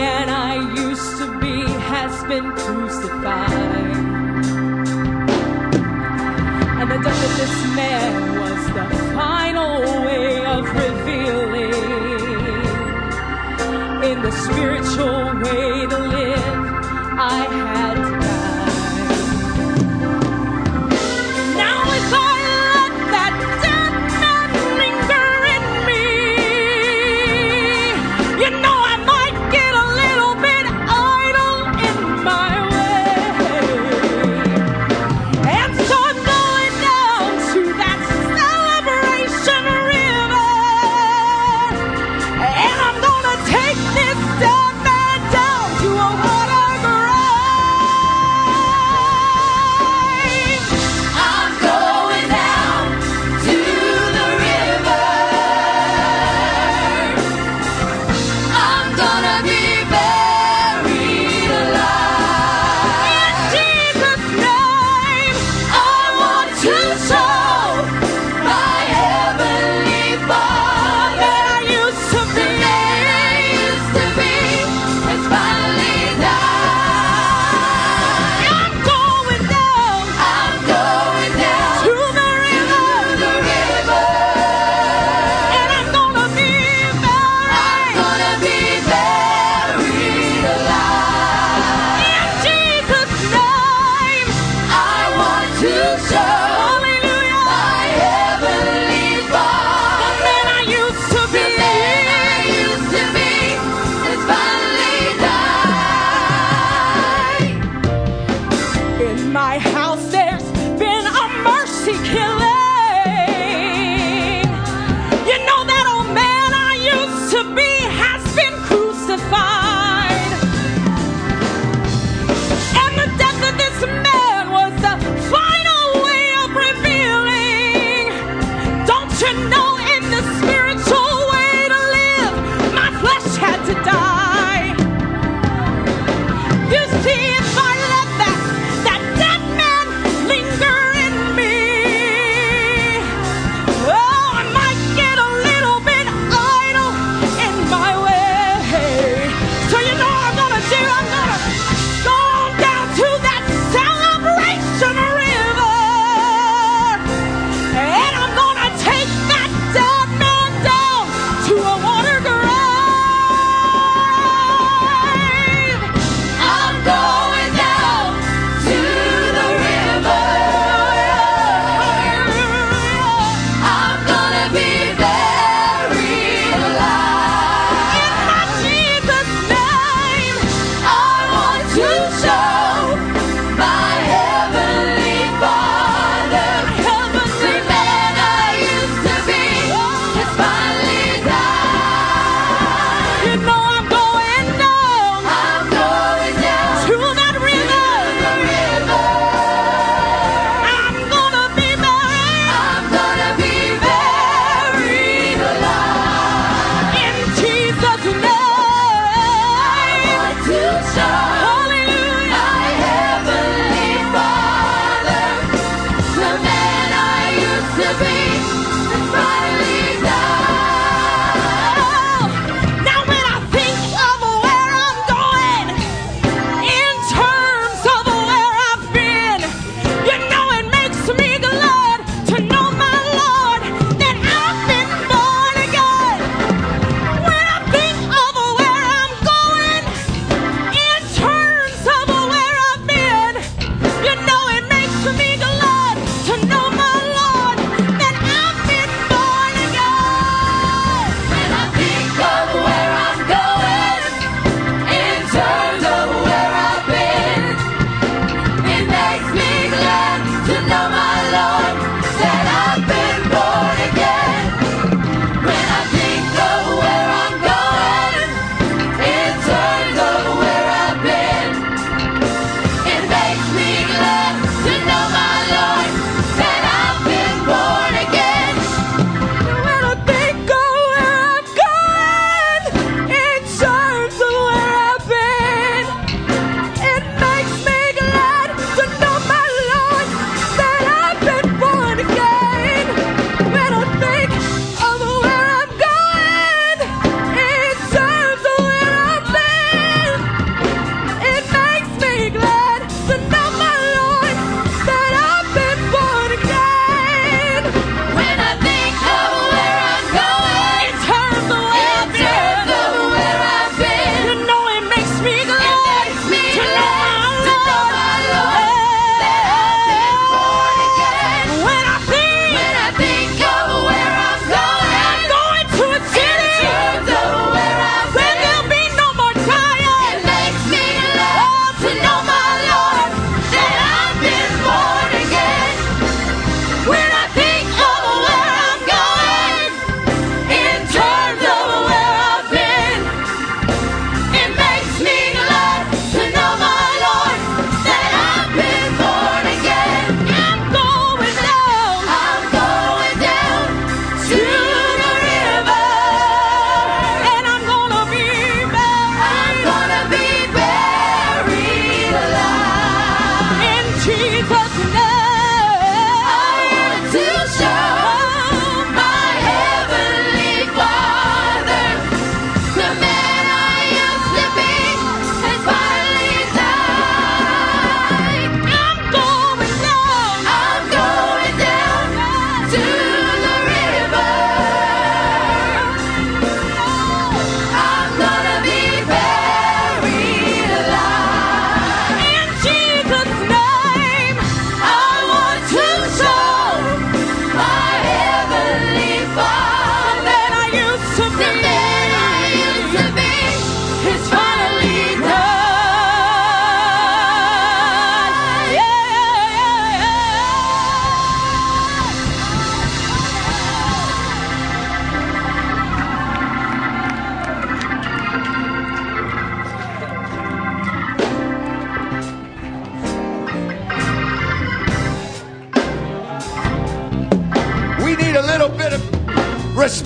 man I used to be has been crucified. And the death of this man was the final way of revealing in the spiritual way to live I had to die. Now as I let that dead man linger in me, you know I might get a little bit idle in my way. And so I'm going down to that celebration river, and I'm gonna take this dead man down to a water grave.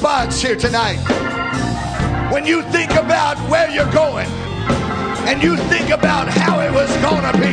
response here tonight. When you think about where you're going and you think about how it was gonna be,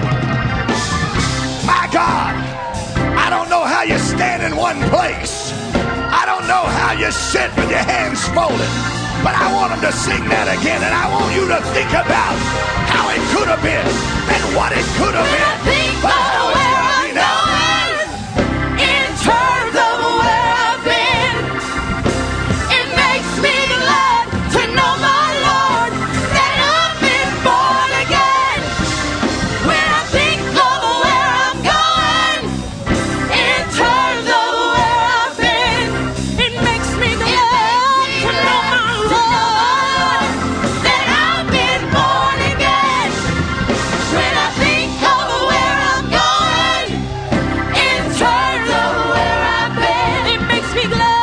my God, I don't know how you stand in one place. I don't know how you sit with your hands folded, but I want them to sing that again, and I want you to think about how it could have been and what it could have been, but how it's going to be now. In terms of where I've been, it makes me glad to know, my Lord, that I've been born again. When I think of where I'm going, in terms of where I've been, it makes me glad to know, my Lord, that I've been born again. When I think of where I'm going, in terms of where I've been, it makes me glad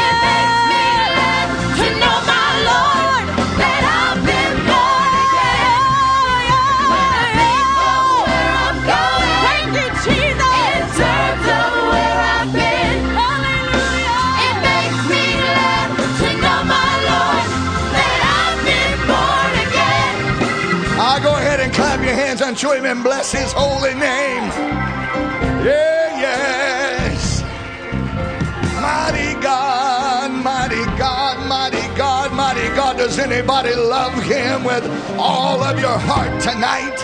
to know, my Lord, that I've been born again. When I think of where I'm going, thank you, Jesus. In terms of where I've been, hallelujah, it makes me glad to know, my Lord, that I've been born again. I'll go ahead and clap your hands unto him and bless his holy name. Yeah, yes. Mighty God, mighty God, mighty God, mighty God. Does anybody love him with all of your heart tonight?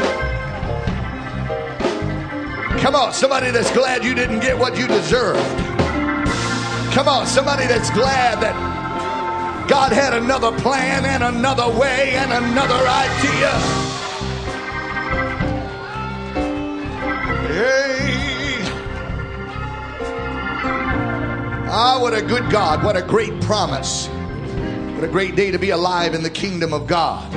Come on, somebody that's glad you didn't get what you deserved. Come on, somebody that's glad that God had another plan and another way and another idea. Hey. Ah, what a good God. What a great promise. What a great day to be alive in the kingdom of God.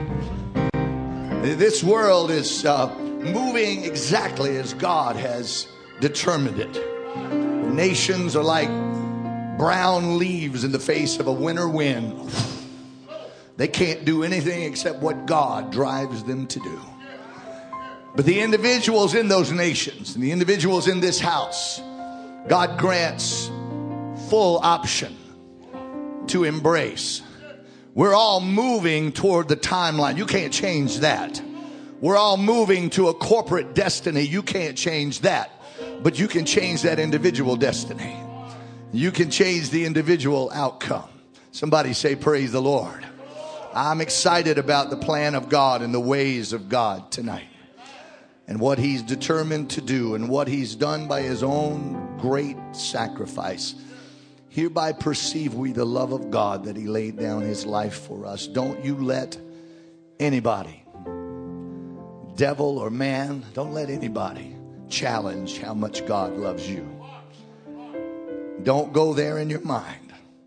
This world is moving exactly as God has determined it. The nations are like brown leaves in the face of a winter wind. They can't do anything except what God drives them to do. But the individuals in those nations and the individuals in this house, God grants full option to embrace. We're all moving toward the timeline. You can't change that. We're all moving to a corporate destiny. You can't change that. But you can change that individual destiny. You can change the individual outcome. Somebody say, praise the Lord. I'm excited about the plan of God and the ways of God tonight, and what he's determined to do and what he's done by his own great sacrifice. Hereby perceive we the love of God, that he laid down his life for us. Don't you let anybody, devil or man, don't let anybody challenge how much God loves you. Don't go there in your mind.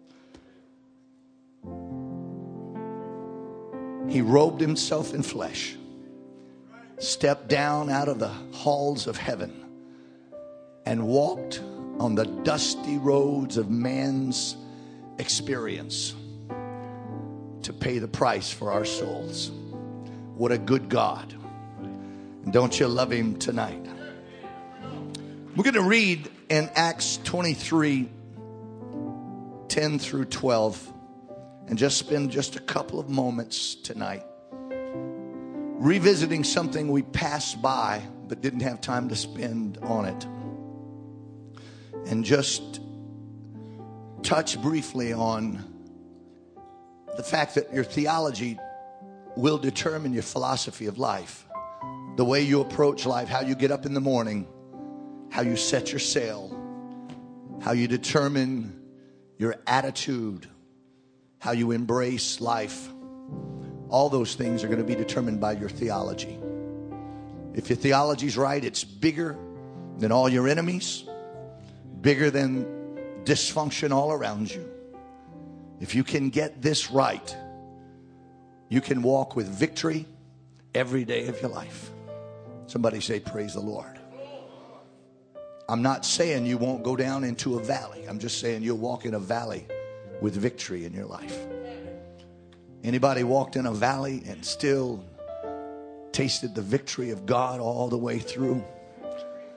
He robed himself in flesh, stepped down out of the halls of heaven, and walked on the dusty roads of man's experience to pay the price for our souls. What a good God. Don't you love him tonight? We're going to read in Acts 23, 10 through 12, and just spend just a couple of moments tonight revisiting something we passed by but didn't have time to spend on it. And just touch briefly on the fact that your theology will determine your philosophy of life. The way you approach life, how you get up in the morning, how you set your sail, how you determine your attitude, how you embrace life. All those things are going to be determined by your theology. If your theology's right, it's bigger than all your enemies, bigger than dysfunction all around you. If you can get this right, you can walk with victory every day of your life. Somebody say, praise the Lord. I'm not saying you won't go down into a valley. I'm just saying you'll walk in a valley with victory in your life. Anybody walked in a valley and still tasted the victory of God all the way through?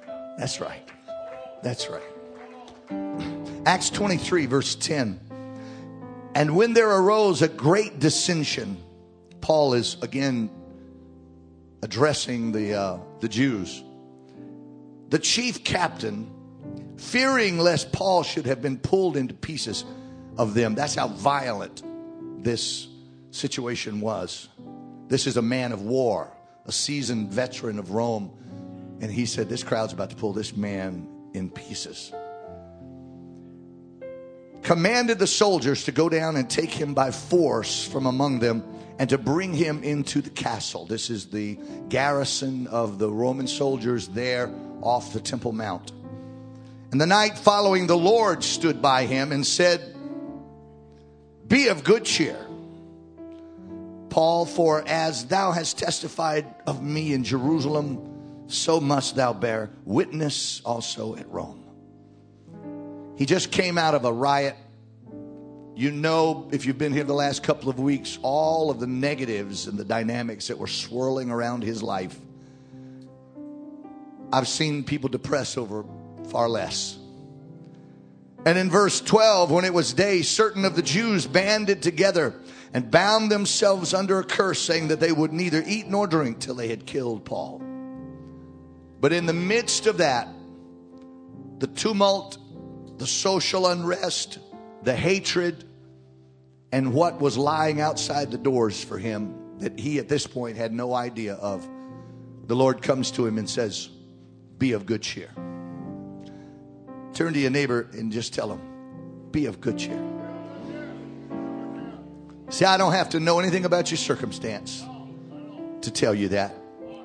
That's right. That's right. Acts 23 verse 10. And when there arose a great dissension, Paul is again addressing the Jews. The chief captain, fearing lest Paul should have been pulled into pieces of them. That's how violent this situation was. This is a man of war, a seasoned veteran of Rome. And he said, this crowd's about to pull this man in pieces. Commanded the soldiers to go down and take him by force from among them and to bring him into the castle. This is the garrison of the Roman soldiers there off the Temple Mount. And the night following, the Lord stood by him and said, be of good cheer, Paul, for as thou hast testified of me in Jerusalem, so must thou bear witness also at Rome. He just came out of a riot. You know, if you've been here the last couple of weeks, all of the negatives and the dynamics that were swirling around his life. I've seen people depressed over far less. And in verse 12, when it was day, certain of the Jews banded together and bound themselves under a curse, saying that they would neither eat nor drink till they had killed Paul. But in the midst of that, the tumult, the social unrest, the hatred, and what was lying outside the doors for him that he at this point had no idea of, the Lord comes to him and says, be of good cheer. Turn to your neighbor and just tell him, be of good cheer. See, I don't have to know anything about your circumstance to tell you that.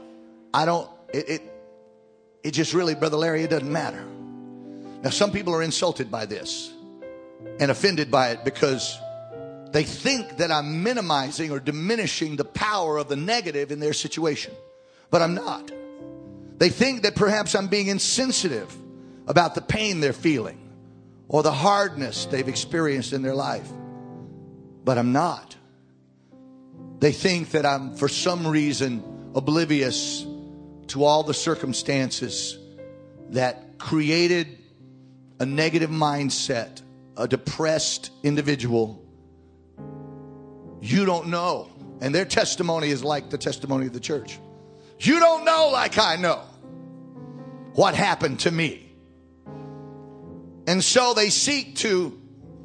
It just really, Brother Larry, it doesn't matter. Now, some people are insulted by this and offended by it because they think that I'm minimizing or diminishing the power of the negative in their situation. But I'm not. They think that perhaps I'm being insensitive about the pain they're feeling or the hardness they've experienced in their life. But I'm not. They think that I'm, for some reason, oblivious to all the circumstances that created a negative mindset, a depressed individual. You don't know. And their testimony is like the testimony of the church. You don't know like I know what happened to me. And so they seek to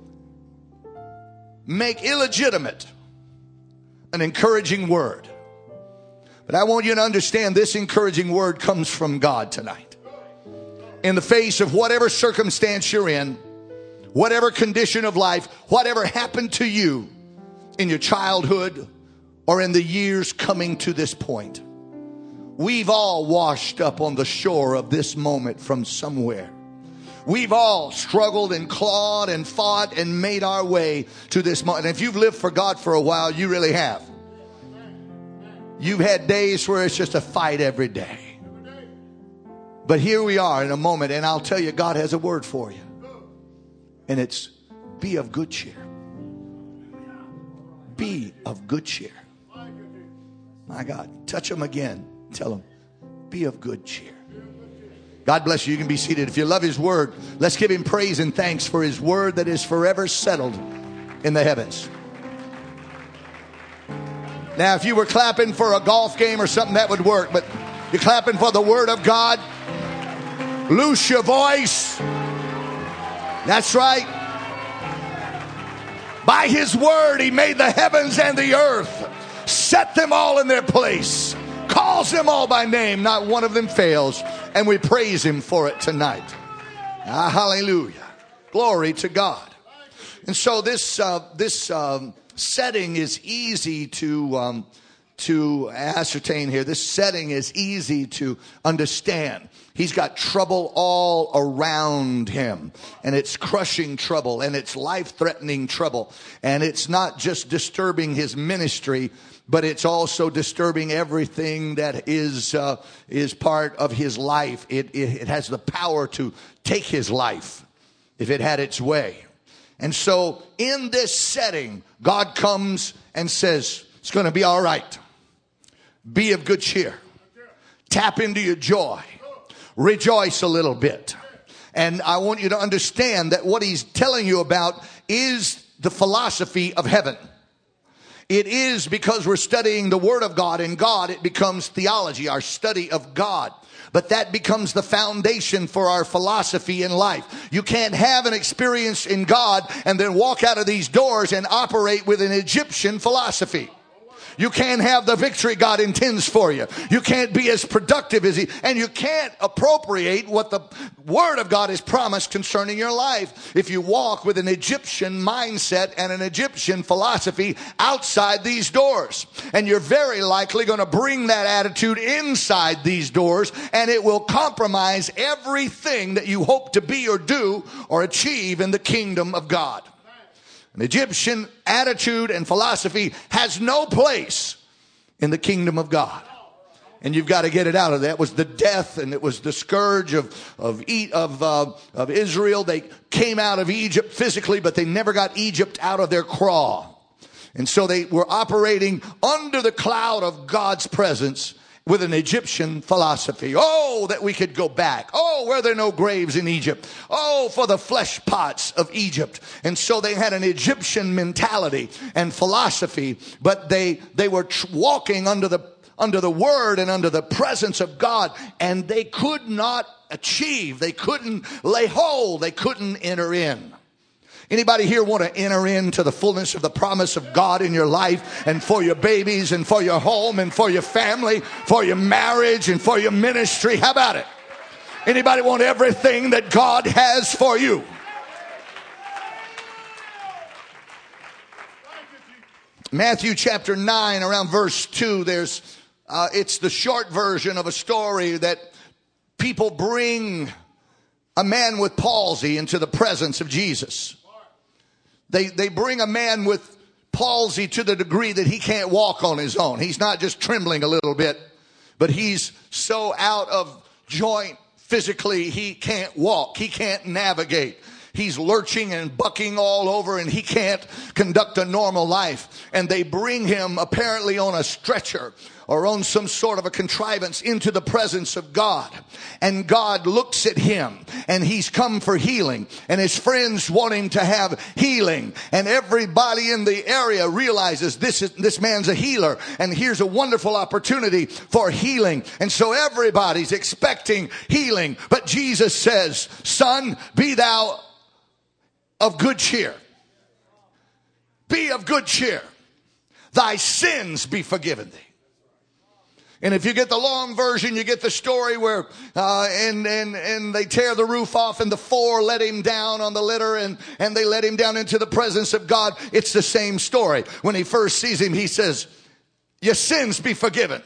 make illegitimate an encouraging word. But I want you to understand this encouraging word comes from God tonight. In the face of whatever circumstance you're in, whatever condition of life, whatever happened to you in your childhood or in the years coming to this point, we've all washed up on the shore of this moment from somewhere. We've all struggled and clawed and fought and made our way to this moment. And if you've lived for God for a while, you really have. You've had days where it's just a fight every day. But here we are in a moment, and I'll tell you, God has a word for you. And it's, be of good cheer. Be of good cheer. My God, touch them again. Tell them, be of good cheer. God bless you. You can be seated. If you love his word, let's give him praise and thanks for his word that is forever settled in the heavens. Now, if you were clapping for a golf game or something, that would work. But you're clapping for the word of God. Loose your voice. That's right. By his word, he made the heavens and the earth. Set them all in their place. Calls them all by name. Not one of them fails. And we praise him for it tonight. Hallelujah. Glory to God. And so this setting is easy to ascertain here. This setting is easy to understand. He's got trouble all around him, and it's crushing trouble, and it's life-threatening trouble, and it's not just disturbing his ministry, but it's also disturbing everything that is part of his life. It has the power to take his life if it had its way. And so in this setting, God comes and says, it's going to be all right. Be of good cheer. Tap into your joy. Rejoice a little bit. And I want you to understand that what he's telling you about is the philosophy of heaven. It is because we're studying the Word of God, and God, it becomes theology, our study of God. But that becomes the foundation for our philosophy in life. You can't have an experience in God and then walk out of these doors and operate with an Egyptian philosophy. You can't have the victory God intends for you. You can't be as productive as and you can't appropriate what the Word of God has promised concerning your life if you walk with an Egyptian mindset and an Egyptian philosophy outside these doors. And you're very likely going to bring that attitude inside these doors, and it will compromise everything that you hope to be or do or achieve in the kingdom of God. An Egyptian attitude and philosophy has no place in the kingdom of God. And you've got to get it out of that. It was the death, and it was the scourge of Israel. They came out of Egypt physically, but they never got Egypt out of their craw. And so they were operating under the cloud of God's presence with an Egyptian philosophy. Oh, that we could go back. Oh, were there no graves in Egypt? Oh, for the flesh pots of Egypt. And so they had an Egyptian mentality and philosophy, but they were walking under the Word and under the presence of God, and they could not achieve. They couldn't lay hold. They couldn't enter in. Anybody here want to enter into the fullness of the promise of God in your life and for your babies and for your home and for your family, for your marriage and for your ministry? How about it? Anybody want everything that God has for you? Matthew chapter 9, around verse 2, it's the short version of a story that people bring a man with palsy into the presence of Jesus. They bring a man with palsy to the degree that he can't walk on his own. He's not just trembling a little bit, but he's so out of joint physically he can't walk. He can't navigate. He's lurching and bucking all over, and he can't conduct a normal life. And they bring him apparently on a stretcher or on some sort of a contrivance into the presence of God. And God looks at him, and he's come for healing. And his friends want him to have healing. And everybody in the area realizes this man's a healer, and here's a wonderful opportunity for healing. And so everybody's expecting healing. But Jesus says, "Son, be thou of good cheer. Be of good cheer. Thy sins be forgiven thee." And if you get the long version, you get the story where and they tear the roof off, and the four let him down on the litter, and they let him down into the presence of God. It's the same story. When he first sees him, he says, "Your sins be forgiven."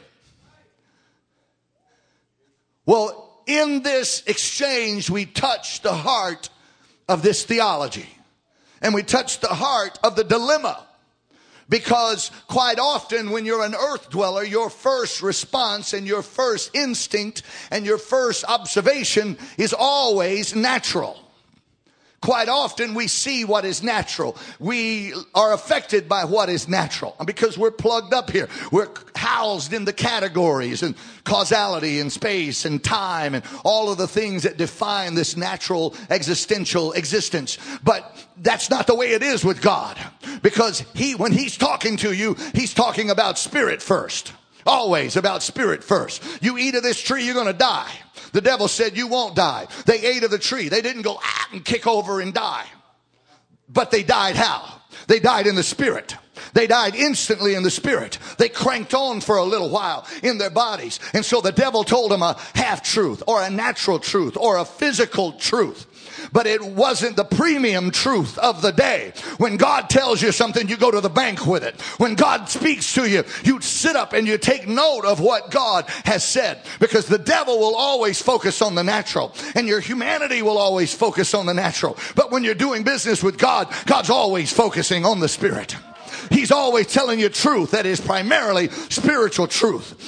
Well, in this exchange, we touch the heart of this theology. And we touch the heart of the dilemma. Because quite often when you're an earth dweller, your first response and your first instinct and your first observation is always natural. Quite often we see what is natural. We are affected by what is natural. And because we're plugged up here, we're housed in the categories and causality and space and time and all of the things that define this natural existential existence. But that's not the way it is with God. Because when he's talking to you, he's talking about spirit first. Always about spirit first. You eat of this tree, you're going to die. The devil said you won't die. They ate of the tree. They didn't go and kick over and die. But they died how? They died in the spirit. They died instantly in the spirit. They cranked on for a little while in their bodies. And so the devil told them a half truth or a natural truth or a physical truth. But it wasn't the premium truth of the day. When God tells you something, you go to the bank with it. When God speaks to you, you sit up and you take note of what God has said. Because the devil will always focus on the natural. And your humanity will always focus on the natural. But when you're doing business with God, God's always focusing on the spirit. He's always telling you truth that is primarily spiritual truth.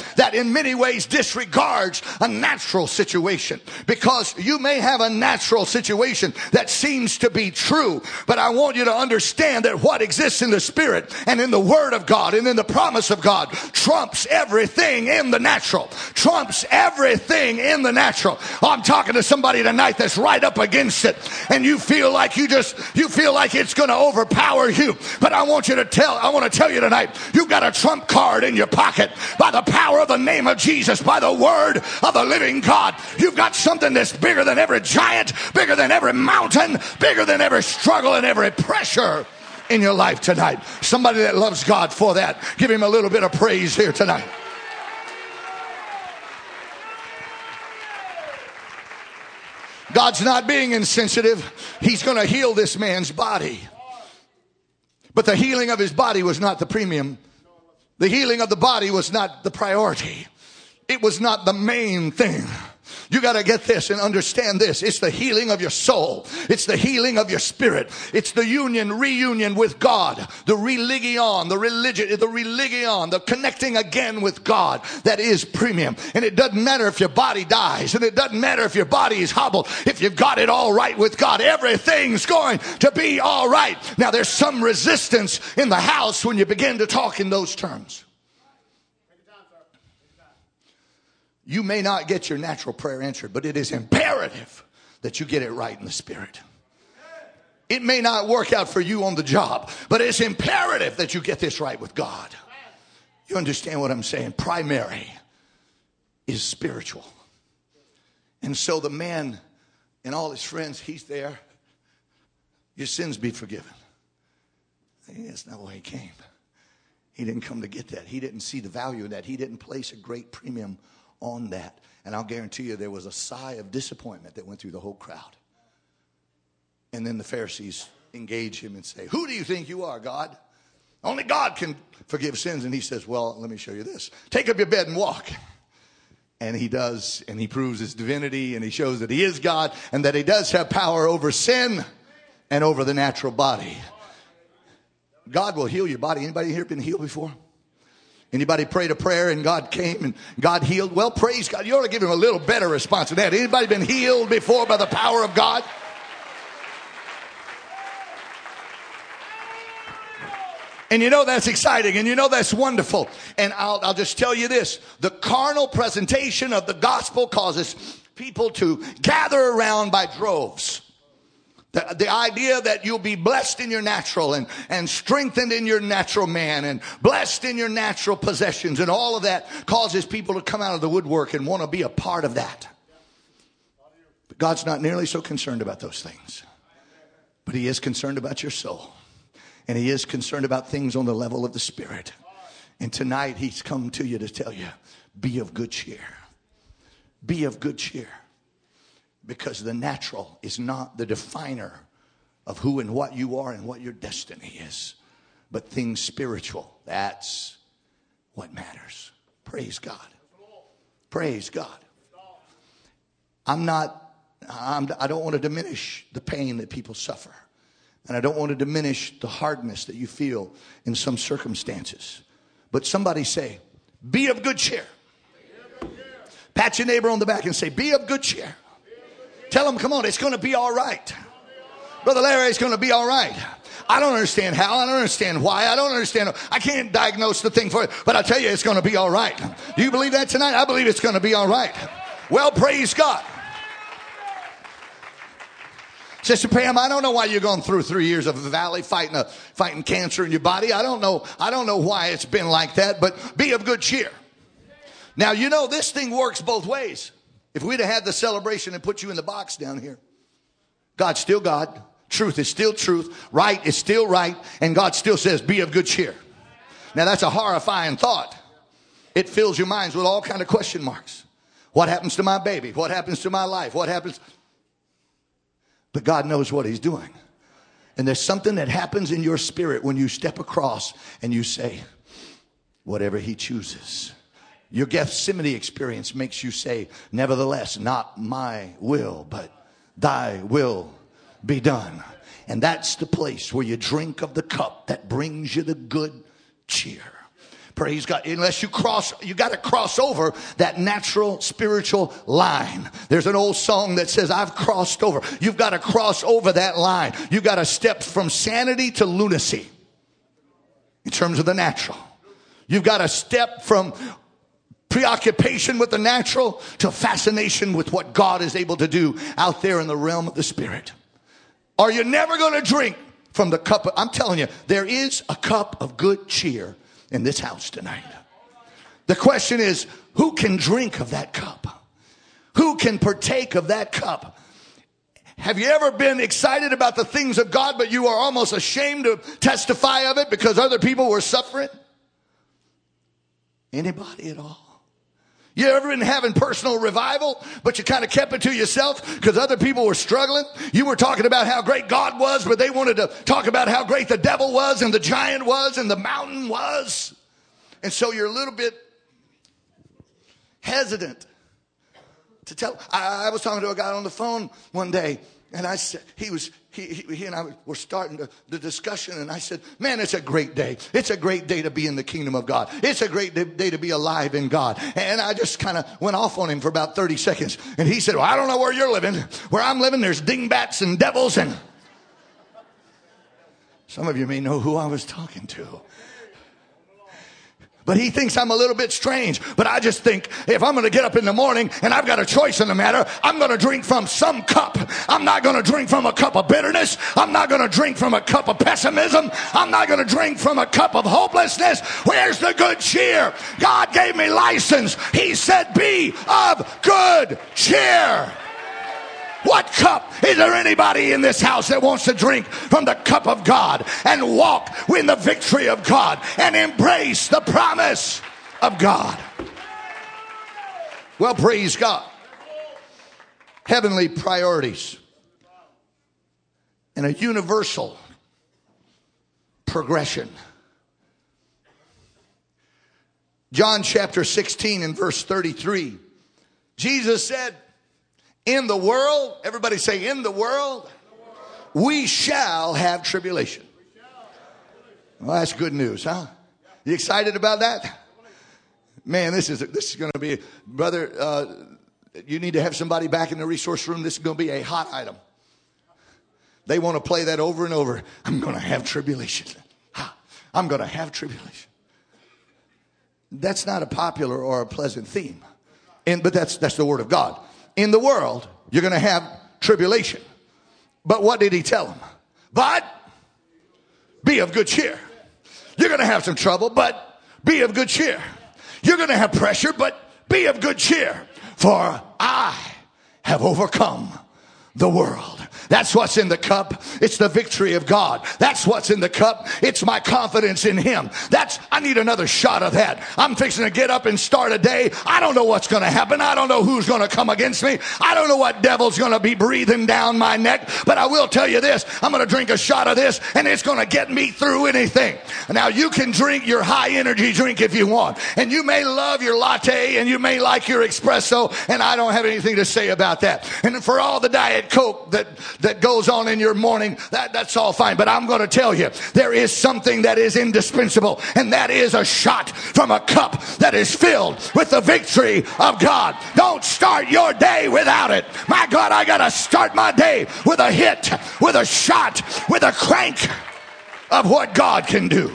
that in many ways disregards a natural situation, because you may have a natural situation that seems to be true, but I want you to understand that what exists in the Spirit and in the Word of God and in the promise of God trumps everything in the natural. Trumps everything in the natural. Oh, I'm talking to somebody tonight that's right up against it, and you feel like you feel like it's going to overpower you. But I want to tell you tonight, you've got a trump card in your pocket by the power of the name of Jesus, by the word of the living God. You've got something that's bigger than every giant, bigger than every mountain, bigger than every struggle and every pressure in your life tonight. Somebody that loves God for that, give him a little bit of praise here tonight. God's not being insensitive. He's going to heal this man's body. But the healing of his body was not the premium. The healing of the body was not the priority. It was not the main thing. You got to get this and understand this. It's the healing of your soul. It's the healing of your spirit. It's the reunion with God. The religion, the connecting again with God that is premium. And it doesn't matter if your body dies, and it doesn't matter if your body is hobbled. If you've got it all right with God, everything's going to be all right. Now, there's some resistance in the house when you begin to talk in those terms. You may not get your natural prayer answered, but it is imperative that you get it right in the Spirit. It may not work out for you on the job, but it's imperative that you get this right with God. You understand what I'm saying? Primary is spiritual. And so the man and all his friends, he's there. Your sins be forgiven. That's not why he came. He didn't come to get that. He didn't see the value of that. He didn't place a great premium on that. And I'll guarantee you there was a sigh of disappointment that went through the whole crowd. And then the Pharisees engage him and say, who do you think you are, God? Only God can forgive sins. And he says, well, let me show you this. Take up your bed and walk. And he does, and he proves his divinity, and he shows that he is God, and that he does have power over sin and over the natural body. God will heal your body. Anybody here been healed before? Anybody prayed a prayer and God came and God healed? Well, praise God. You ought to give him a little better response than that. Anybody been healed before by the power of God? And you know that's exciting, and you know that's wonderful. And I'll just tell you this. The carnal presentation of the gospel causes people to gather around by droves. The idea that you'll be blessed in your natural and strengthened in your natural man and blessed in your natural possessions and all of that causes people to come out of the woodwork and want to be a part of that. But God's not nearly so concerned about those things. But he is concerned about your soul. And he is concerned about things on the level of the Spirit. And tonight he's come to you to tell you, be of good cheer. Be of good cheer. Because the natural is not the definer of who and what you are and what your destiny is. But things spiritual, that's what matters. Praise God. Praise God. I don't want to diminish the pain that people suffer. And I don't want to diminish the hardness that you feel in some circumstances. But somebody say, be of good cheer. Pat your neighbor on the back and say, be of good cheer. Tell them, come on, it's going to be all right. Brother Larry, it's going to be all right. I don't understand how. I don't understand why. I can't diagnose the thing for you. But I tell you, it's going to be all right. Do you believe that tonight? I believe it's going to be all right. Well, praise God. Sister Pam, I don't know why you're going through 3 years of the valley fighting cancer in your body. I don't know why it's been like that, but be of good cheer. Now, you know, this thing works both ways. If we'd have had the celebration and put you in the box down here, God's still God. Truth is still truth. Right is still right. And God still says, be of good cheer. Now, that's a horrifying thought. It fills your minds with all kind of question marks. What happens to my baby? What happens to my life? What happens? But God knows what he's doing. And there's something that happens in your spirit when you step across and you say, whatever he chooses. Your Gethsemane experience makes you say, nevertheless, not my will, but thy will be done. And that's the place where you drink of the cup that brings you the good cheer. Praise God. Unless you got to cross over that natural spiritual line. There's an old song that says, I've crossed over. You've got to cross over that line. You've got to step from sanity to lunacy in terms of the natural. You've got to step from preoccupation with the natural to fascination with what God is able to do out there in the realm of the spirit. Are you never going to drink from the cup? I'm telling you, there is a cup of good cheer in this house tonight. The question is, who can drink of that cup? Who can partake of that cup? Have you ever been excited about the things of God, but you are almost ashamed to testify of it because other people were suffering? Anybody at all? You ever been having personal revival, but you kind of kept it to yourself because other people were struggling? You were talking about how great God was, but they wanted to talk about how great the devil was and the giant was and the mountain was. And so you're a little bit hesitant to tell. I was talking to a guy on the phone one day, and I said, he and I were starting the discussion, and I said, man, it's a great day. It's a great day to be in the kingdom of God. It's a great day to be alive in God. And I just kind of went off on him for about 30 seconds. And he said, well, I don't know where you're living. Where I'm living, there's dingbats and devils. And some of you may know who I was talking to. But he thinks I'm a little bit strange. But I just think if I'm going to get up in the morning and I've got a choice in the matter, I'm going to drink from some cup. I'm not going to drink from a cup of bitterness. I'm not going to drink from a cup of pessimism. I'm not going to drink from a cup of hopelessness. Where's the good cheer? God gave me license. He said, be of good cheer. What cup? Is there anybody in this house that wants to drink from the cup of God and walk in the victory of God and embrace the promise of God? Well, praise God. Heavenly priorities and a universal progression. John chapter 16 and verse 33. Jesus said, in the world, everybody say, in the world, we shall have tribulation. Well, that's good news, huh? You excited about that? Man, this is going to be, brother, you need to have somebody back in the resource room. This is going to be a hot item. They want to play that over and over. I'm going to have tribulation. I'm going to have tribulation. That's not a popular or a pleasant theme. But that's the word of God. In the world, you're going to have tribulation. But what did he tell them? But be of good cheer. You're going to have some trouble, but be of good cheer. You're going to have pressure, but be of good cheer. For I have overcome the world. That's what's in the cup. It's the victory of God. That's what's in the cup. It's my confidence in him. I need another shot of that. I'm fixing to get up and start a day. I don't know what's going to happen. I don't know who's going to come against me. I don't know what devil's going to be breathing down my neck. But I will tell you this. I'm going to drink a shot of this, and it's going to get me through anything. Now, you can drink your high energy drink if you want. And you may love your latte, and you may like your espresso, and I don't have anything to say about that. And for all the Diet Coke that goes on in your morning, that's all fine. But I'm going to tell you, there is something that is indispensable, and that is a shot from a cup that is filled with the victory of God. Don't start your day without it. My God, I got to start my day with a hit, with a shot, with a crank of what God can do.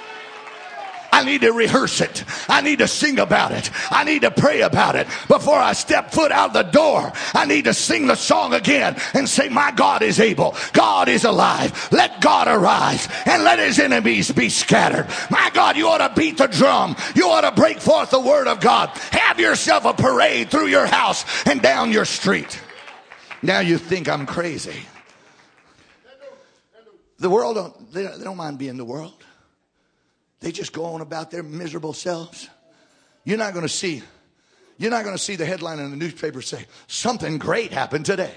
I need to rehearse it. I need to sing about it. I need to pray about it. Before I step foot out the door, I need to sing the song again and say, my God is able. God is alive. Let God arise and let his enemies be scattered. My God, you ought to beat the drum. You ought to break forth the word of God. Have yourself a parade through your house and down your street. Now you think I'm crazy. The world, they don't mind being the world. They just go on about their miserable selves. You're not going to see the headline in the newspaper say, something great happened today.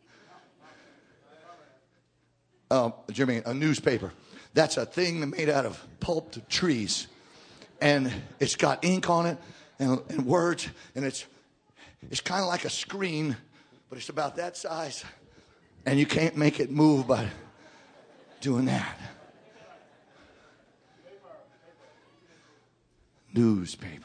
Jimmy, a newspaper. That's a thing made out of pulped trees. And it's got ink on it and words. And it's kind of like a screen, but it's about that size. And you can't make it move by doing that. newspaper.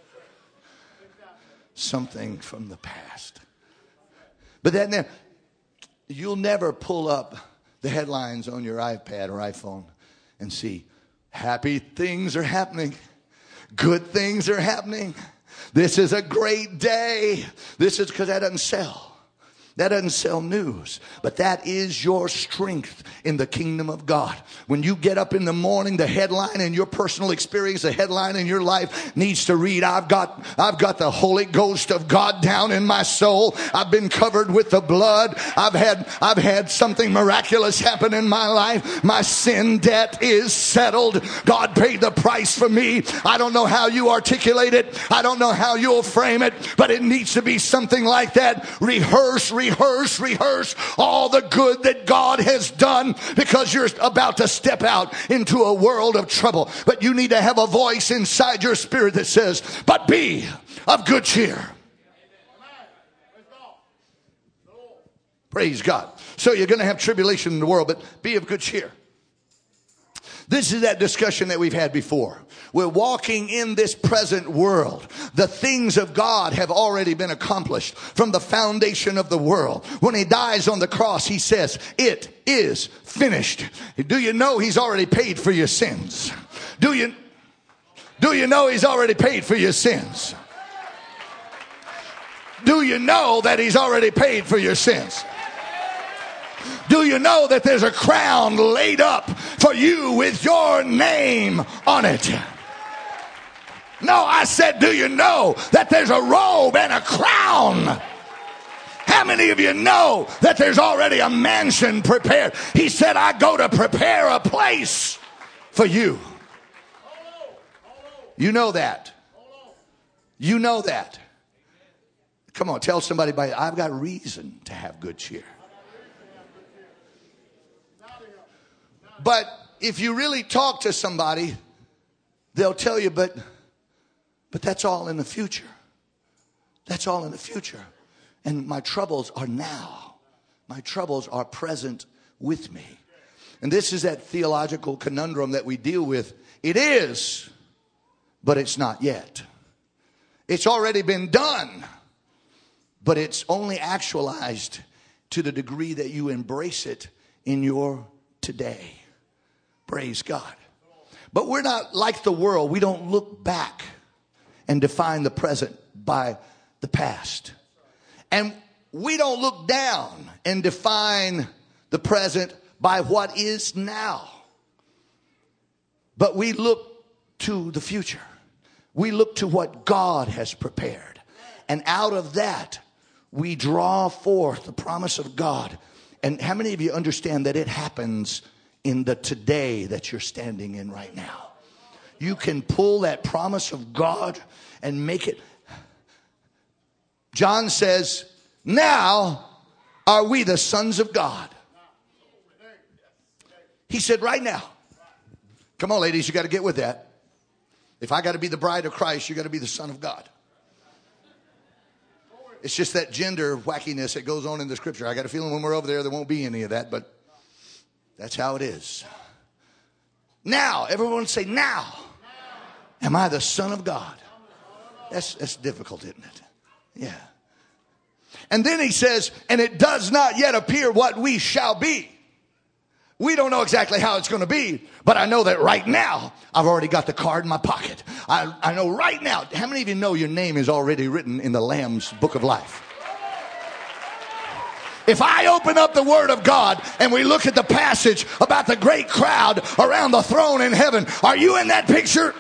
Something from the past. But then you'll never pull up the headlines on your iPad or iPhone and see happy things are happening. Good things are happening. This is a great day. This is because that doesn't sell. That doesn't sell news, but that is your strength in the kingdom of God. When you get up in the morning, the headline in your personal experience, the headline in your life needs to read, I've got the Holy Ghost of God down in my soul. I've been covered with the blood. I've had something miraculous happen in my life. My sin debt is settled. God paid the price for me. I don't know how you articulate it. I don't know how you'll frame it, but it needs to be something like that. Rehearse all the good that God has done, because you're about to step out into a world of trouble. But you need to have a voice inside your spirit that says, but be of good cheer. Praise God. So you're going to have tribulation in the world, but be of good cheer. This is that discussion that we've had before. We're walking in this present world. The things of God have already been accomplished from the foundation of the world. When he dies on the cross, he says, it is finished. Do you know he's already paid for your sins? Do you know he's already paid for your sins? Do you know that he's already paid for your sins? Do you know that there's a crown laid up for you with your name on it? No, I said, do you know that there's a robe and a crown? How many of you know that there's already a mansion prepared? He said, I go to prepare a place for you. You know that. You know that. Come on, tell somebody, I've got reason to have good cheer. But if you really talk to somebody, they'll tell you, but that's all in the future. That's all in the future. And my troubles are now. My troubles are present with me. And this is that theological conundrum that we deal with. It is, but it's not yet. It's already been done, but it's only actualized to the degree that you embrace it in your today. Praise God. But we're not like the world. We don't look back and define the present by the past. And we don't look down and define the present by what is now. But we look to the future. We look to what God has prepared. And out of that, we draw forth the promise of God. And how many of you understand that it happens in the today that you're standing in right now? You can pull that promise of God and make it. John says, now are we the sons of God. He said right now. Come on, ladies, you got to get with that. If I got to be the bride of Christ, you got to be the son of God. It's just that gender wackiness that goes on in the scripture. I got a feeling when we're over there won't be any of that, but that's how it is. Now, everyone say, now am I the son of God. That's difficult, isn't it? Yeah. And then he says, and it does not yet appear what we shall be. We don't know exactly how it's going to be, but I know that right now, I've already got the card in my pocket. I know right now. How many of you know your name is already written in the Lamb's book of life? If I open up the Word of God and we look at the passage about the great crowd around the throne in heaven, are you in that picture?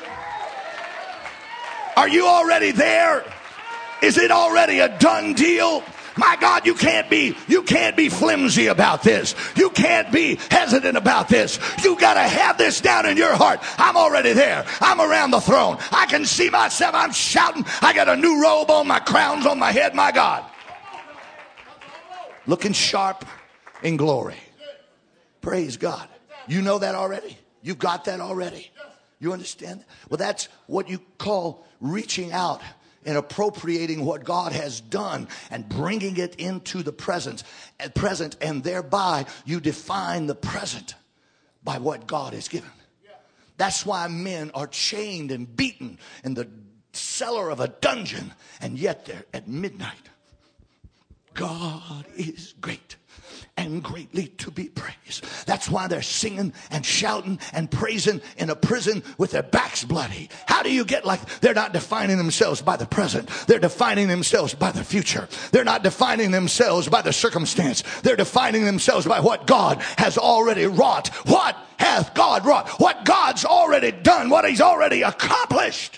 Are you already there? Is it already a done deal? My God, you can't be flimsy about this. You can't be hesitant about this. You got to have this down in your heart. I'm already there. I'm around the throne. I can see myself. I'm shouting. I got a new robe on, my crown's on my head. My God. Looking sharp in glory. Praise God. You know that already? You got that already? You understand? Well, that's what you call reaching out and appropriating what God has done and bringing it into the present, and thereby you define the present by what God has given. That's why men are chained and beaten in the cellar of a dungeon, and yet they're at midnight. God is great and greatly to be praised. That's why they're singing and shouting and praising in a prison with their backs bloody. How do you get like they're not defining themselves by the present? They're defining themselves by the future. They're not defining themselves by the circumstance. They're defining themselves by what God has already wrought. What hath God wrought? What God's already done. What he's already accomplished.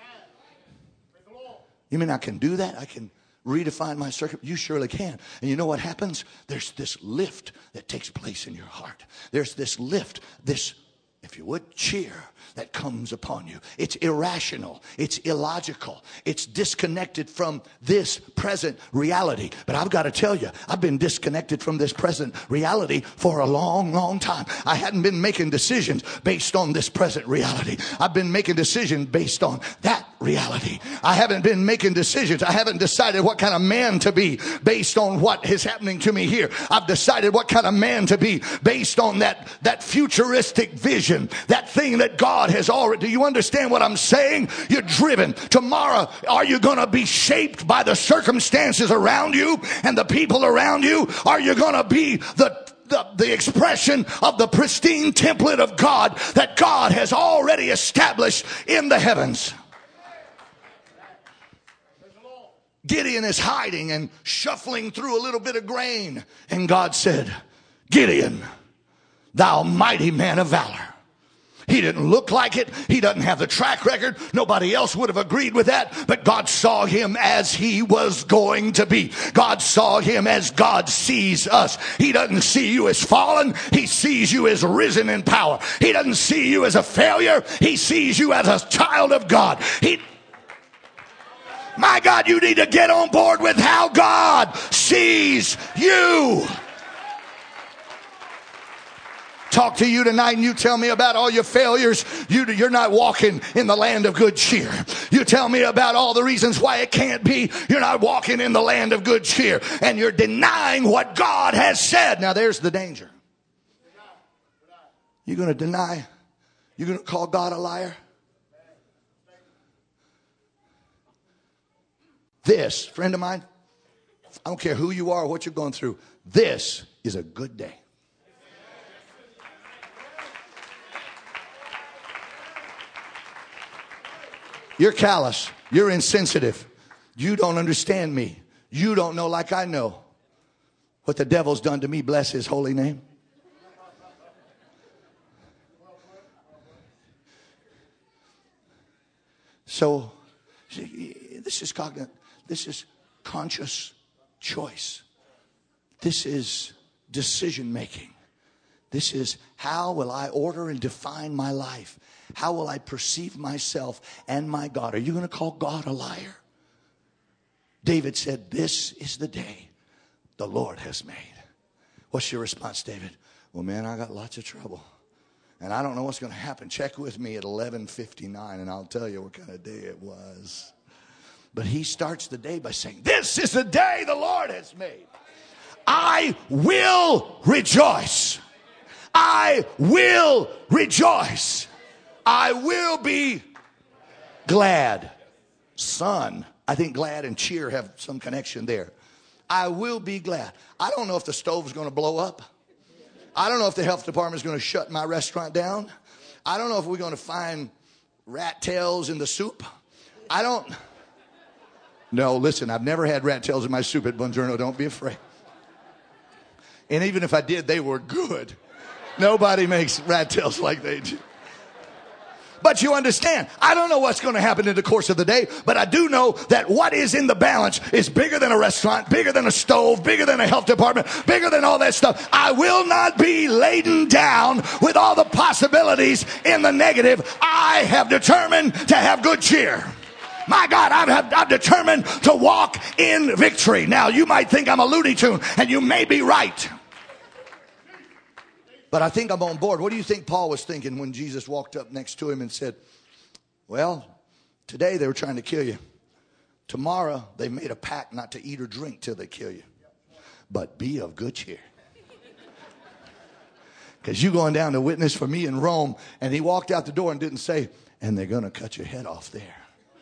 You mean I can do that? I can redefine my circumstance? You surely can. And you know what happens? There's this lift that takes place in your heart. There's this lift, this, if you would, cheer that comes upon you. It's irrational. It's illogical. It's disconnected from this present reality. But I've got to tell you, I've been disconnected from this present reality for a long, long time. I hadn't been making decisions based on this present reality. I've been making decisions based on that reality. I haven't been making decisions. I haven't decided what kind of man to be based on what is happening to me here. I've decided what kind of man to be based on that futuristic vision, that thing that God has already. Do you understand what I'm saying? You're driven. Tomorrow, are you going to be shaped by the circumstances around you and the people around you? Are you going to be the expression of the pristine template of God that God has already established in the heavens? Gideon is hiding and shuffling through a little bit of grain. And God said, Gideon, thou mighty man of valor. He didn't look like it. He doesn't have the track record. Nobody else would have agreed with that. But God saw him as he was going to be. God saw him as God sees us. He doesn't see you as fallen. He sees you as risen in power. He doesn't see you as a failure. He sees you as a child of God. My God, you need to get on board with how God sees you. Talk to you tonight and you tell me about all your failures. You're not walking in the land of good cheer. You tell me about all the reasons why it can't be. You're not walking in the land of good cheer. And you're denying what God has said. Now there's the danger. You're going to deny. You're going to call God a liar. This, friend of mine, I don't care who you are or what you're going through. This is a good day. You're callous. You're insensitive. You don't understand me. You don't know like I know what the devil's done to me. Bless his holy name. So this is cognitive. This is conscious choice. This is decision making. This is how will I order and define my life? How will I perceive myself and my God? Are you going to call God a liar? David said, this is the day the Lord has made. What's your response, David? Well, man, I got lots of trouble. And I don't know what's going to happen. Check with me at 11:59 and I'll tell you what kind of day it was. But he starts the day by saying, this is the day the Lord has made. I will rejoice. I will rejoice. I will be glad. Son, I think glad and cheer have some connection there. I will be glad. I don't know if the stove's going to blow up. I don't know if the health department is going to shut my restaurant down. I don't know if we're going to find rat tails in the soup. No, listen, I've never had rat tails in my soup at Buongiorno. Don't be afraid. And even if I did, they were good. Nobody makes rat tails like they do. But you understand, I don't know what's going to happen in the course of the day, but I do know that what is in the balance is bigger than a restaurant, bigger than a stove, bigger than a health department, bigger than all that stuff. I will not be laden down with all the possibilities in the negative. I have determined to have good cheer. My God, I'm determined to walk in victory. Now, you might think I'm a Looney Tune, and you may be right. But I think I'm on board. What do you think Paul was thinking when Jesus walked up next to him and said, well, today they were trying to kill you. Tomorrow they made a pact not to eat or drink till they kill you. But be of good cheer. because you're going down to witness for me in Rome. And he walked out the door and didn't say, and they're going to cut your head off there.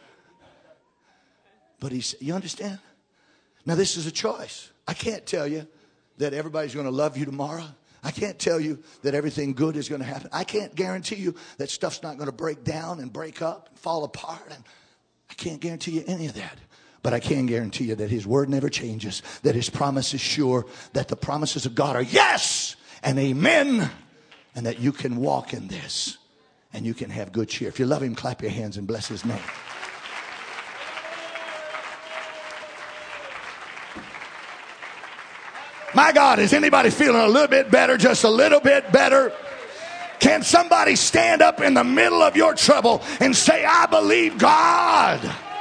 But he said, you understand? Now, this is a choice. I can't tell you that everybody's going to love you tomorrow. I can't tell you that everything good is going to happen. I can't guarantee you that stuff's not going to break down and break up and fall apart. And I can't guarantee you any of that. But I can guarantee you that his word never changes, that his promise is sure, that the promises of God are yes and amen, and that you can walk in this and you can have good cheer. If you love him, clap your hands and bless his name. My God, is anybody feeling a little bit better, just a little bit better? Can somebody stand up in the middle of your trouble and say, I believe God?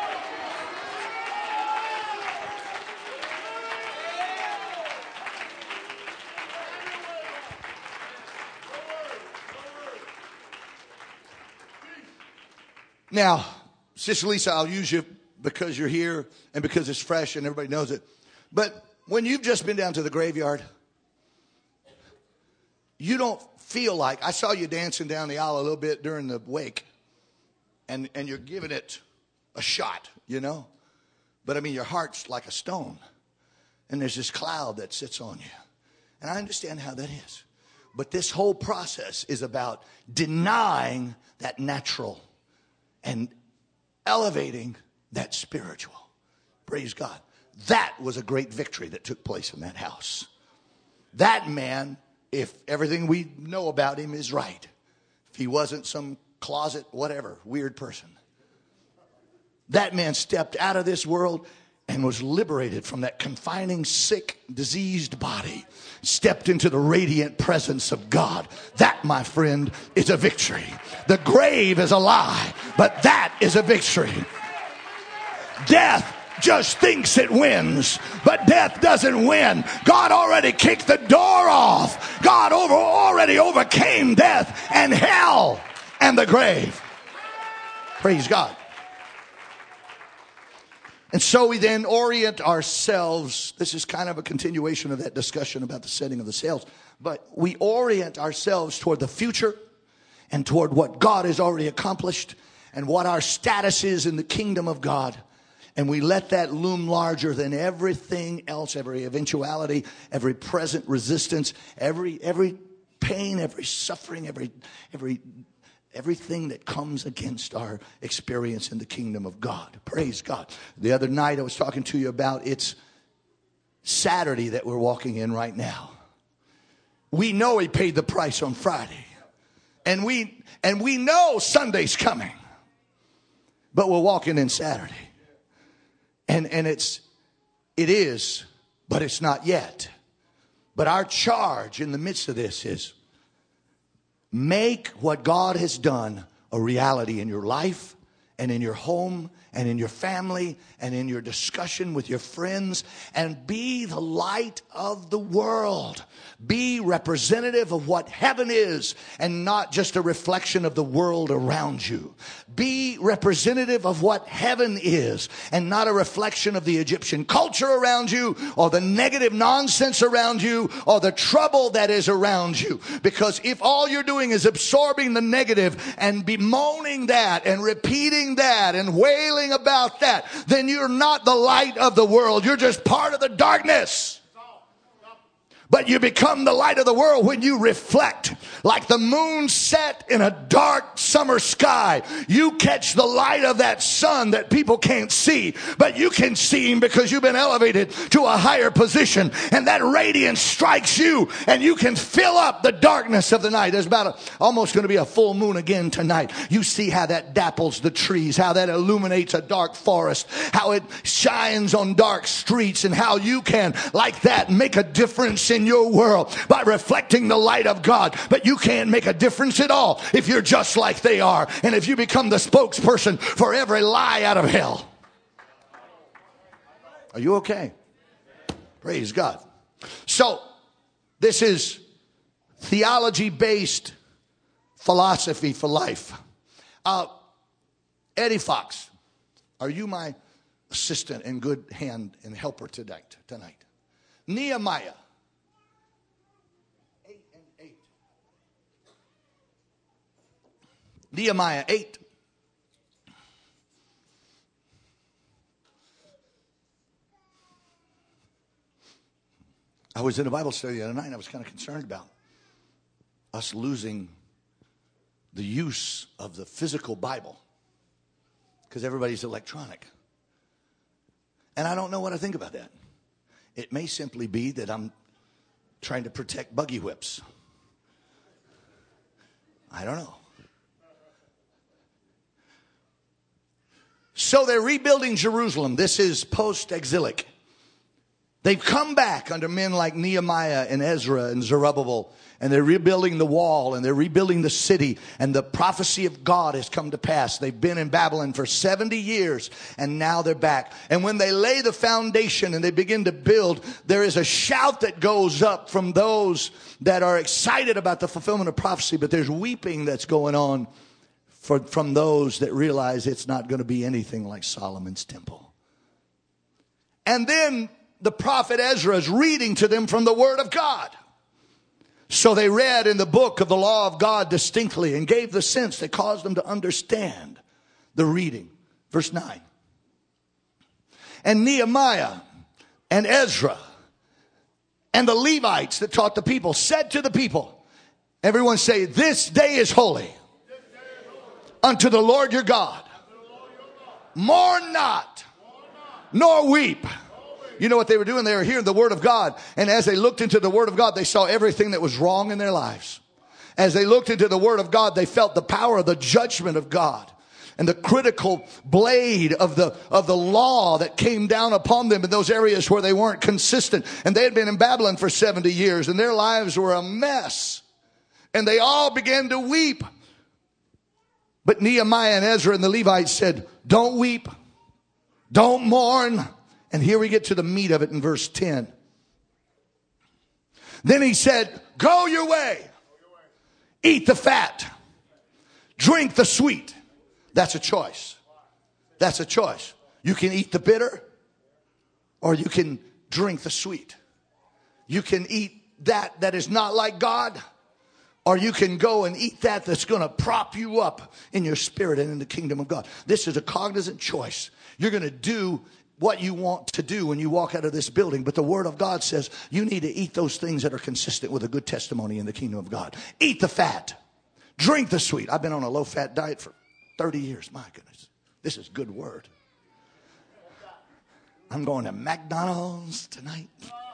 Now, Sister Lisa, I'll use you because you're here and because it's fresh and everybody knows it. But when you've just been down to the graveyard, you don't feel like, I saw you dancing down the aisle a little bit during the wake, and you're giving it a shot, you know. But I mean, your heart's like a stone, and there's this cloud that sits on you. And I understand how that is. But this whole process is about denying that natural and elevating that spiritual. Praise God. That was a great victory that took place in that house. That man, if everything we know about him is right, if he wasn't some closet, whatever, weird person, that man stepped out of this world and was liberated from that confining, sick, diseased body, stepped into the radiant presence of God. That, my friend, is a victory. The grave is a lie, but that is a victory. Death just thinks it wins, but death doesn't win. God already kicked the door off. God already overcame death and hell and the grave. Praise God. And so we then orient ourselves. This is kind of a continuation of that discussion about the setting of the sails. But we orient ourselves toward the future and toward what God has already accomplished and what our status is in the kingdom of God. And we let that loom larger than everything else, every eventuality, every present resistance, every pain, every suffering, everything that comes against our experience in the kingdom of God. Praise God. The other night I was talking to you about it's Saturday that we're walking in right now. We know he paid the price on Friday. And we know Sunday's coming. But we're walking in Saturday. And it is, but it's not yet. But our charge in the midst of this is make what God has done a reality in your life and in your home and in your family and in your discussion with your friends, and be the light of the world. Be representative of what heaven is and not just a reflection of the world around you. Be representative of what heaven is and not a reflection of the Egyptian culture around you or the negative nonsense around you or the trouble that is around you. Because if all you're doing is absorbing the negative and bemoaning that and repeating that and wailing about that, then you're not the light of the world. You're just part of the darkness. But you become the light of the world when you reflect like the moon set in a dark summer sky. You catch the light of that sun that people can't see, but you can see him because you've been elevated to a higher position, and that radiance strikes you and you can fill up the darkness of the night. There's almost going to be a full moon again tonight. You see how that dapples the trees, how that illuminates a dark forest, how it shines on dark streets, and how you can, like that, make a difference in your world by reflecting the light of God. But you can't make a difference at all if you're just like they are, and if you become the spokesperson for every lie out of hell. Are you okay? Praise God. So this is theology-based philosophy for life. Eddie Fox, are you my assistant and good hand and helper tonight? Nehemiah Nehemiah 8. I was in a Bible study the other night and I was kind of concerned about us losing the use of the physical Bible because everybody's electronic. And I don't know what I think about that. It may simply be that I'm trying to protect buggy whips. I don't know. So they're rebuilding Jerusalem. This is post-exilic. They've come back under men like Nehemiah and Ezra and Zerubbabel, and they're rebuilding the wall and they're rebuilding the city, and the prophecy of God has come to pass. They've been in Babylon for 70 years and now they're back. And when they lay the foundation and they begin to build, there is a shout that goes up from those that are excited about the fulfillment of prophecy, but there's weeping that's going on from those that realize it's not going to be anything like Solomon's temple. And then the prophet Ezra is reading to them from the Word of God. So they read in the book of the law of God distinctly and gave the sense that caused them to understand the reading. Verse 9. And Nehemiah and Ezra and the Levites that taught the people said to the people, everyone say, this day is holy unto the Lord your God. Mourn not, nor weep. You know what they were doing? They were hearing the Word of God. And as they looked into the Word of God, they saw everything that was wrong in their lives. As they looked into the Word of God, they felt the power of the judgment of God and the critical blade of the law that came down upon them in those areas where they weren't consistent. And they had been in Babylon for 70 years and their lives were a mess. And they all began to weep. But Nehemiah and Ezra and the Levites said, don't weep, don't mourn. And here we get to the meat of it in verse 10. Then he said, go your way, eat the fat, drink the sweet. That's a choice. That's a choice. You can eat the bitter or you can drink the sweet. You can eat that is not like God, or you can go and eat that's going to prop you up in your spirit and in the kingdom of God. This is a cognizant choice. You're going to do what you want to do when you walk out of this building. But the Word of God says you need to eat those things that are consistent with a good testimony in the kingdom of God. Eat the fat. Drink the sweet. I've been on a low-fat diet for 30 years. My goodness. This is good word. I'm going to McDonald's tonight.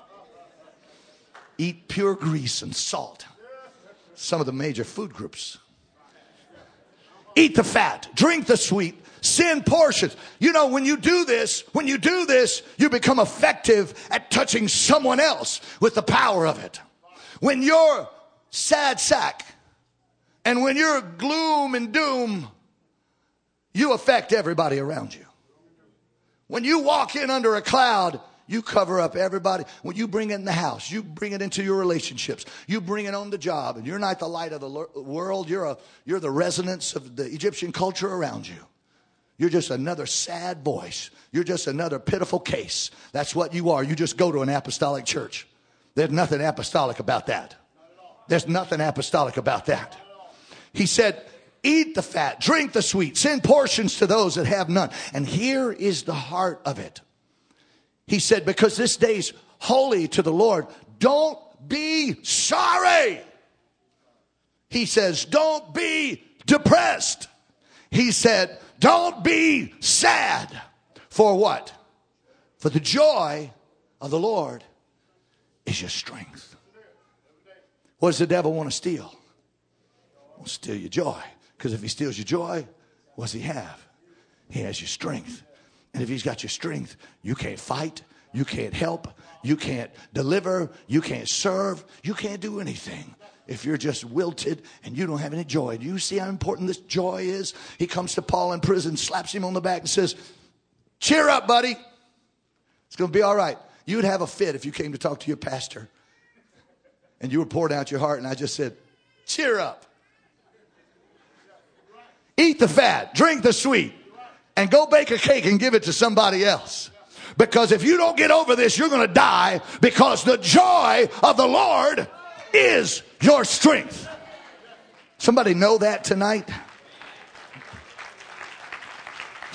Eat pure grease and salt. Some of the major food groups. Eat the fat. Drink the sweet. Send portions. You know, when you do this, you become effective at touching someone else with the power of it. When you're sad sack and when you're gloom and doom, you affect everybody around you. When you walk in under a cloud, you cover up everybody. When you bring it in the house, you bring it into your relationships. You bring it on the job, and you're not the light of the world. You're the resonance of the Egyptian culture around you. You're just another sad voice. You're just another pitiful case. That's what you are. You just go to an apostolic church. There's nothing apostolic about that. There's nothing apostolic about that. He said, eat the fat, drink the sweet, send portions to those that have none. And here is the heart of it. He said, because this day's holy to the Lord, don't be sorry. He says, don't be depressed. He said, don't be sad. For what? For the joy of the Lord is your strength. What does the devil want to steal? He wants to steal your joy. Because if he steals your joy, what does he have? He has your strength. And if he's got your strength, you can't fight. You can't help. You can't deliver. You can't serve. You can't do anything. If you're just wilted and you don't have any joy. Do you see how important this joy is? He comes to Paul in prison, slaps him on the back and says, cheer up, buddy. It's going to be all right. You'd have a fit if you came to talk to your pastor and you were pouring out your heart and I just said, cheer up. Eat the fat, drink the sweet, and go bake a cake and give it to somebody else. Because if you don't get over this, you're going to die, because the joy of the Lord is your strength. Somebody know that tonight?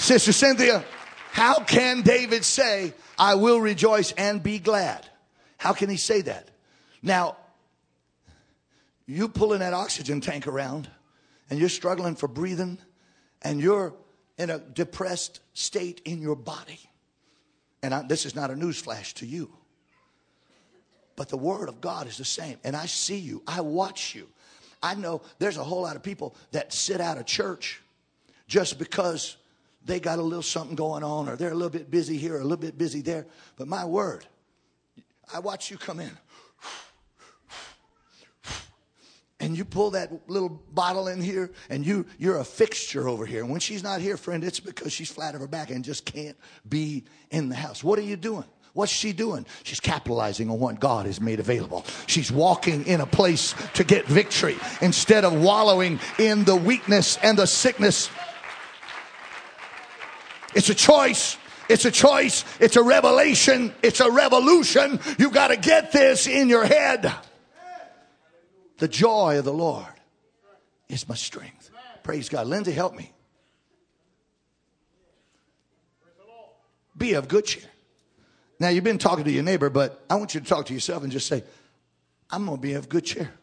Sister Cynthia, how can David say, I will rejoice and be glad? How can he say that? Now, you pulling that oxygen tank around and you're struggling for breathing and you're in a depressed state in your body. And this is not a newsflash to you. But the word of God is the same. And I see you. I watch you. I know there's a whole lot of people that sit out of church just because they got a little something going on, or they're a little bit busy here or a little bit busy there. But my word, I watch you come in. And you pull that little bottle in here, and you're a fixture over here. And when she's not here, friend, it's because she's flat on her back and just can't be in the house. What are you doing? What's she doing? She's capitalizing on what God has made available. She's walking in a place to get victory instead of wallowing in the weakness and the sickness. It's a choice. It's a choice. It's a revelation. It's a revolution. You got to get this in your head. The joy of the Lord is my strength. Praise God. Lindsay, help me. Be of good cheer. Now, you've been talking to your neighbor, but I want you to talk to yourself and just say, I'm going to be of good cheer.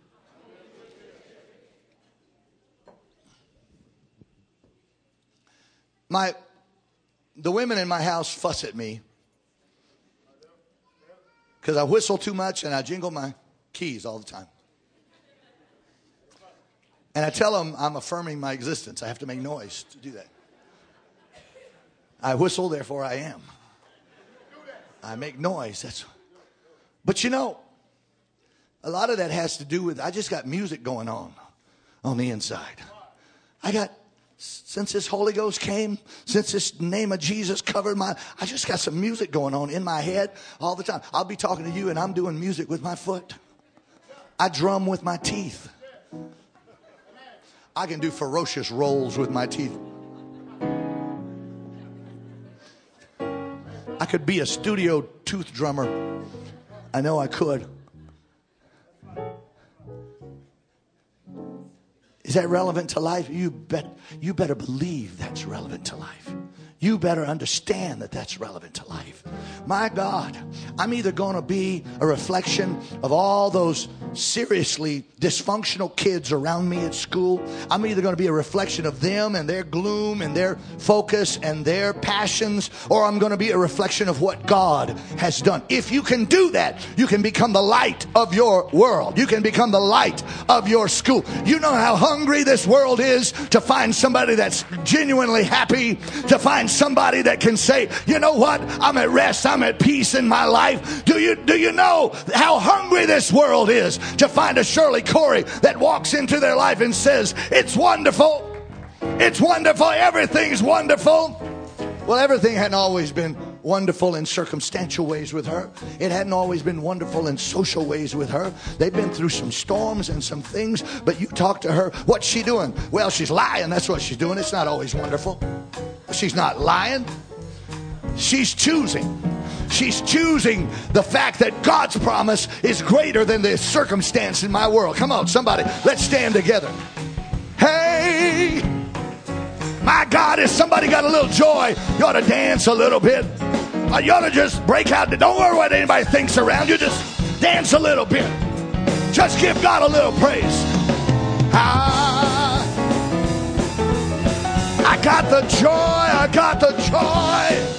The women in my house fuss at me because I whistle too much and I jingle my keys all the time. And I tell them I'm affirming my existence. I have to make noise to do that. I whistle, therefore I am. I make noise. But you know, a lot of that has to do with, I just got music going on the inside. Since this Holy Ghost came, since this name of Jesus covered I just got some music going on in my head all the time. I'll be talking to you and I'm doing music with my foot. I drum with my teeth. I can do ferocious rolls with my teeth. I could be a studio tooth drummer. I know I could. Is that relevant to life? You better believe that's relevant to life. You better understand that that's relevant to life. My God, I'm either going to be a reflection of all those seriously dysfunctional kids around me at school. I'm either going to be a reflection of them and their gloom and their focus and their passions, or I'm going to be a reflection of what God has done. If you can do that, you can become the light of your world. You can become the light of your school. You know how hungry this world is to find somebody that's genuinely happy, to find somebody that can say, you know what, I'm at rest, I'm at peace in my life. Do you know how hungry this world is to find a Shirley Corey that walks into their life and says, it's wonderful, it's wonderful, everything's wonderful. Well, everything hadn't always been wonderful in circumstantial ways with her. It hadn't always been wonderful in social ways with her. They've been through some storms and some things, but you talk to her, what's she doing? Well, she's lying, that's what she's doing. It's not always wonderful. She's not lying. She's choosing. She's choosing the fact that God's promise is greater than the circumstance in my world. Come on, somebody, let's stand together. Hey, my God, if somebody got a little joy, you ought to dance a little bit. You ought to just break out. Don't worry what anybody thinks around you. Just dance a little bit. Just give God a little praise. I got the joy. I got the joy.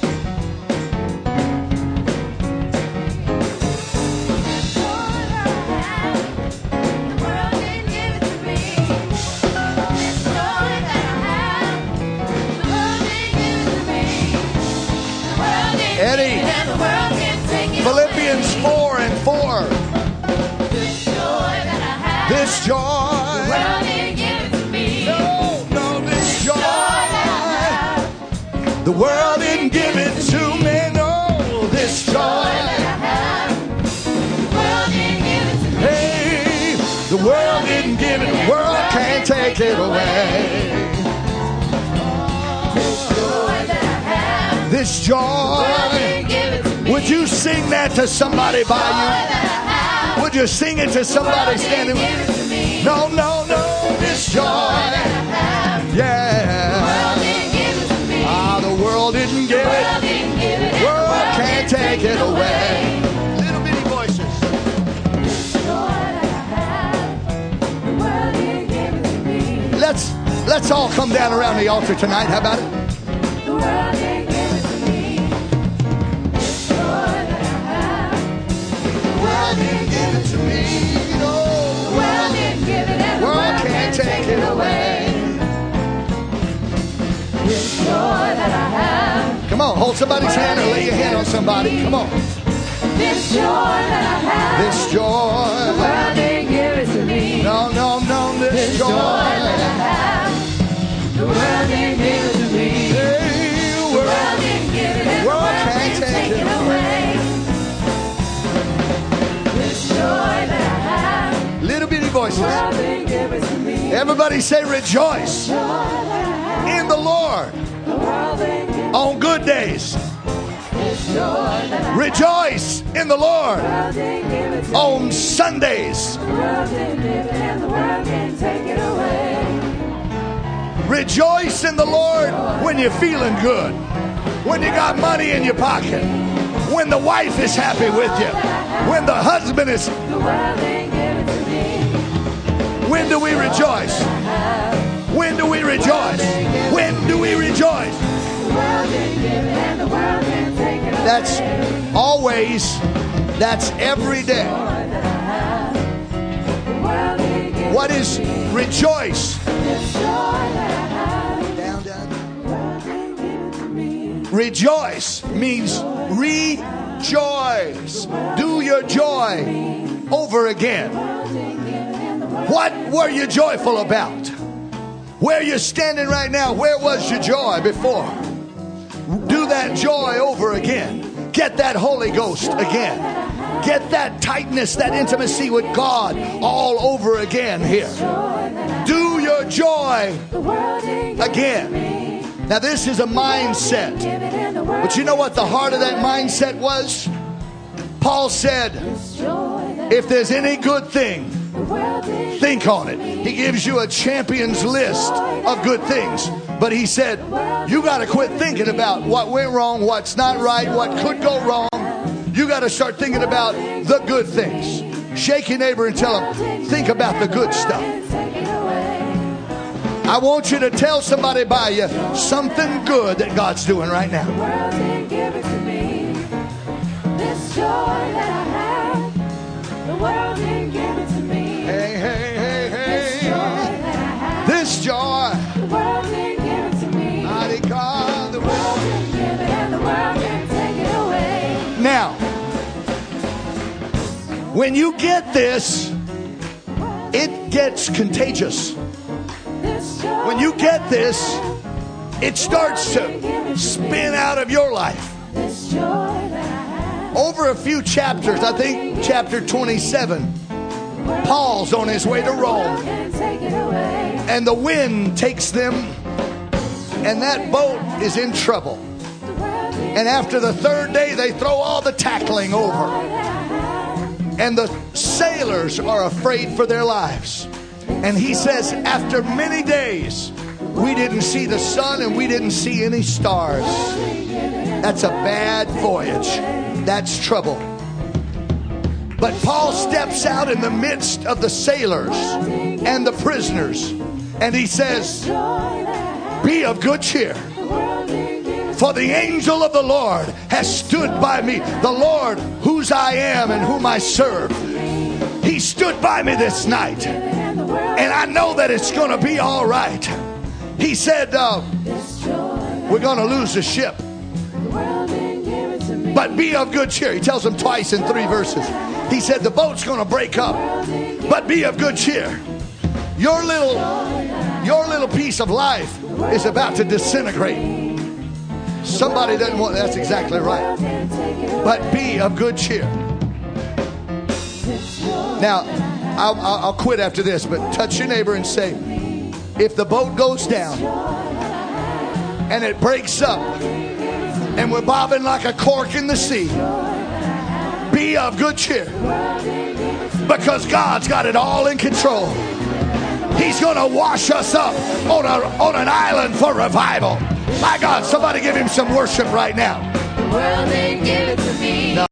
Eddie, Philippians 4:4. This joy, this joy, the world didn't give it to me. No, this joy, hey, the world didn't give it. The world can't take it away. This joy, would you sing that to somebody by you? Would you sing it to somebody standing with you? No, no, no, this joy, yeah. it away. Little bitty voices. Let's all come down around the altar tonight. How about it? The world didn't give it to me. This joy that I have. The world didn't give it to me. No. The world didn't give it, and the world can't take it away. This joy that I have. Come on, hold somebody's hand or lay your hand on somebody. Come on. This joy that I have. This joy. The world didn't give it to me. No, no, no. This joy that I have. The world didn't give it to me. Hey, the world didn't give it, and the world can't take it away. This joy that I have. Little bitty voices. The world didn't give it to me. Everybody say rejoice in the Lord on good days. Rejoice in the Lord on Sundays. Rejoice in the Lord when you're feeling good, when you got money in your pocket, when the wife is happy with you, when the husband is. When do we rejoice? When do we rejoice? When do we rejoice? That's always, that's every day. What is rejoice? Rejoice means rejoice. Do your joy over again. What were you joyful about? Where you're standing right now, where was your joy before? Do that joy over again. Get that Holy Ghost again. Get that tightness, that intimacy with God all over again here. Do your joy again. Now this is a mindset. But you know what the heart of that mindset was? Paul said, if there's any good thing, think on it. He gives you a champion's list of good things. But he said, you got to quit thinking about what went wrong, what's not right, what could go wrong. You got to start thinking about the good things. Shake your neighbor and tell him, think about the good stuff. I want you to tell somebody by you something good that God's doing right now. Hey, hey, hey, hey. This joy. The world didn't give it to me. Mighty God, the world didn't give it, and the world can't take it away. Now, when you get this, it gets contagious. When you get this, it starts to spin out of your life. Over a few chapters, I think chapter 27, Paul's on his way to Rome, and the wind takes them, and that boat is in trouble. And after the third day, they throw all the tackling over, and the sailors are afraid for their lives. And he says, after many days, we didn't see the sun and we didn't see any stars. That's a bad voyage. That's trouble. But Paul steps out in the midst of the sailors and the prisoners, and he says, be of good cheer, for the angel of the Lord has stood by me. The Lord, whose I am and whom I serve, he stood by me this night, and I know that it's going to be all right. He said, we're going to lose the ship, but be of good cheer. He tells them twice in 3 verses. He said, the boat's going to break up, but be of good cheer. Your little piece of life is about to disintegrate. Somebody doesn't want, that's exactly right. But be of good cheer. Now, I'll quit after this, but touch your neighbor and say, if the boat goes down and it breaks up and we're bobbing like a cork in the sea, be of good cheer, because God's got it all in control. He's going to wash us up on an island for revival. My God, somebody give him some worship right now. world didn't give it to me.